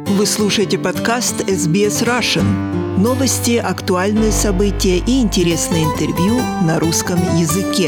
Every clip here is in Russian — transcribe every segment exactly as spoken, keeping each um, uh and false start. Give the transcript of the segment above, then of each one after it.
Вы слушаете подкаст эс би эс Russian. Новости, актуальные события и интересные интервью на русском языке.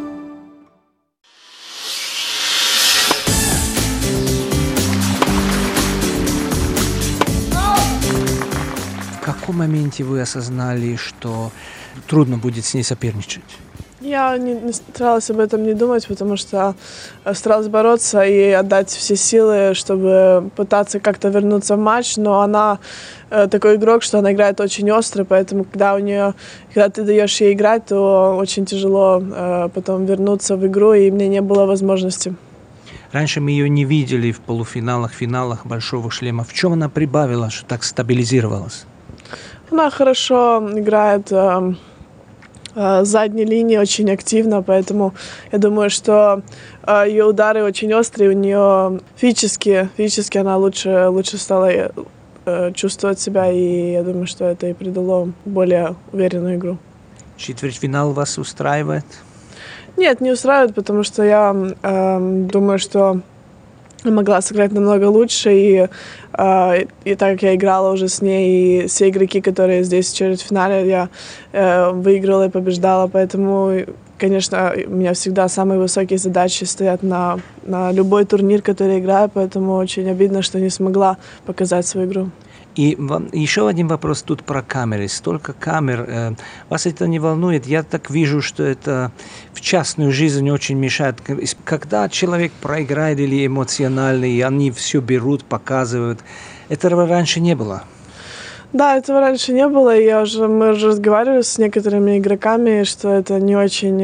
В каком моменте вы осознали, что трудно будет с ней соперничать? Я не, не старалась об этом не думать, потому что старалась бороться и отдать все силы, чтобы пытаться как-то вернуться в матч, но она э, такой игрок, что она играет очень остро, поэтому когда у нее, когда ты даешь ей играть, то очень тяжело э, потом вернуться в игру, и мне не было возможности. Раньше мы ее не видели в полуфиналах, финалах Большого шлема. В чем она прибавила, что так стабилизировалась? Она хорошо играет э, э, с задней линии, очень активно, поэтому я думаю, что э, ее удары очень острые, у нее физически, физически она лучше, лучше стала э, чувствовать себя, и я думаю, что это и придало более уверенную игру. Четвертьфинал вас устраивает? Нет, не устраивает, потому что я э, думаю, что могла сыграть намного лучше, и, э, и так как я играла уже с ней, и все игроки, которые здесь в четвертьфинале, я э, выиграла и побеждала, поэтому, конечно, у меня всегда самые высокие задачи стоят на, на любой турнир, который я играю, поэтому очень обидно, что не смогла показать свою игру. И еще один вопрос тут про камеры. Столько камер. Вас это не волнует? Я так вижу, что это в частную жизнь очень мешает. Когда человек проиграет или эмоциональный, и они все берут, показывают. Этого раньше не было. Да, этого раньше не было. Я уже, мы уже разговаривали с некоторыми игроками, что это не очень,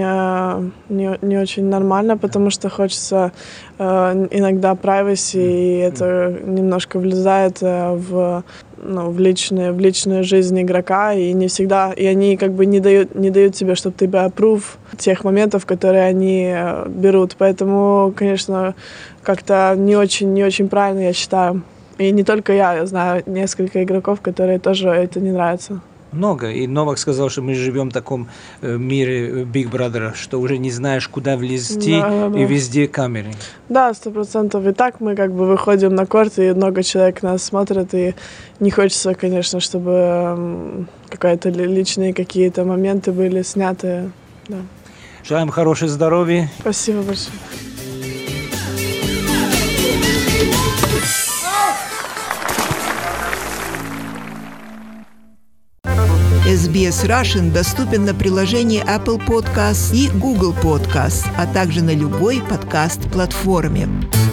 не, не очень нормально, потому что хочется иногда privacy, и это немножко влезает в, ну, в, личную, в личную жизнь игрока, и не всегда, и они как бы не дают, не дают тебе, чтобы ты бы approve тех моментов, которые они берут. Поэтому, конечно, как-то не очень, не очень правильно, я считаю. И не только я, я знаю несколько игроков, которые тоже это не нравится. Много. И Новак сказал, что мы живем в таком мире Big Brother, что уже не знаешь, куда влезти, да, да, да. И везде камеры. Да, сто процентов. И так мы как бы выходим на корт, и много человек нас смотрят, и не хочется, конечно, чтобы какие-то личные какие-то моменты были сняты. Да. Желаем хорошего здоровья. Спасибо большое. эс би эс Russian доступен на приложении Apple Podcasts и Google Podcasts, а также на любой подкаст-платформе.